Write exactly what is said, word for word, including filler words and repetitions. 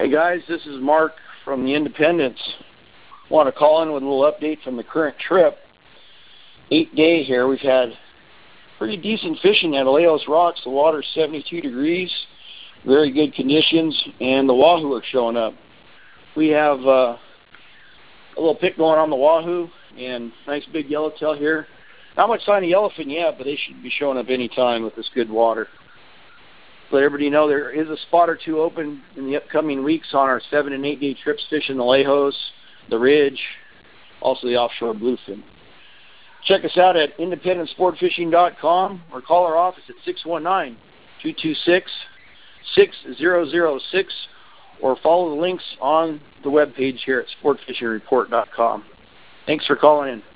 Hey guys, this is Mark from the Independence. Want to call in with a little update from the current trip. Eight day here. We've had pretty decent fishing at Alejos Rocks. The water's seventy-two degrees, very good conditions, and the wahoo are showing up. We have uh, a little pick going on the wahoo, and nice big yellowtail here. Not much sign of yellowfin yet, but they should be showing up any time with this good water. Let everybody know there is a spot or two open in the upcoming weeks on our seven and eight day trips fishing the Alejos, the Ridge, also the offshore bluefin. Check us out at independent sport fishing dot com or call our office at six one nine, two two six, six zero zero six or follow the links on the webpage here at sport fishing report dot com. Thanks for calling in.